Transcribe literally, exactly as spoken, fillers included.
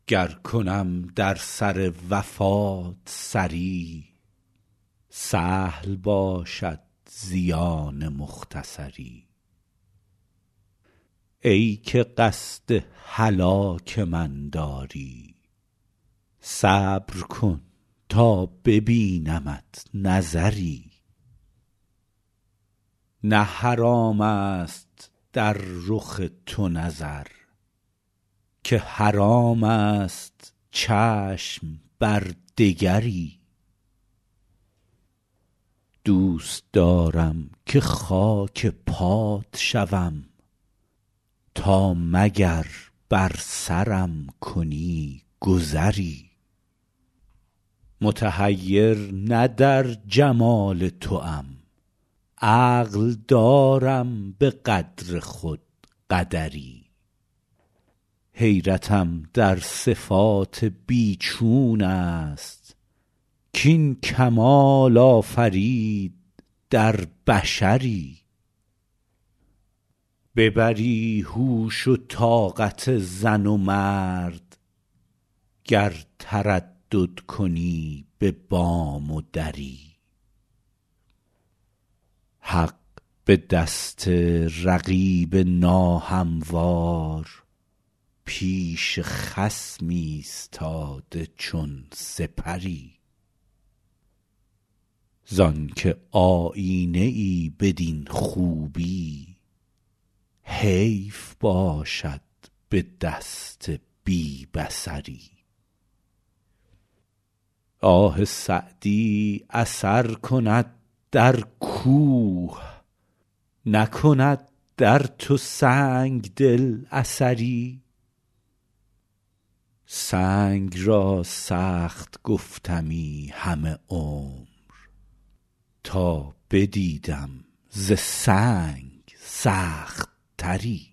گر کنم در سر وفات سری سهل باشد زیان مختصری. ای که قصد هلاک من داری صبر کن تا ببینمت نظری. نه حرام است در رخ تو نظر که حرام است چشم بر دگری. دوست دارم که خاک پات شوم تا مگر بر سرم کنی گذری. متحیر نه در جمال توام عقل دارم به قدر خود قدری. حیرتم در صفات بیچون است کین کمال آفرید در بشری. ببری هوش و طاقت زن و مرد گر تردد کنی به بام و دری. حق به دست رقیب ناهموار پیش خصم ایستاده چون سپری. زانکه آیینه ای بدین خوبی حیف باشد به دست بی بصری. آه سعدی اثر کند در کوه نکند در تو سنگ دل اثری. سنگ را سخت گفتمی همه عمر تا بدیدم ز سنگ سخت تری.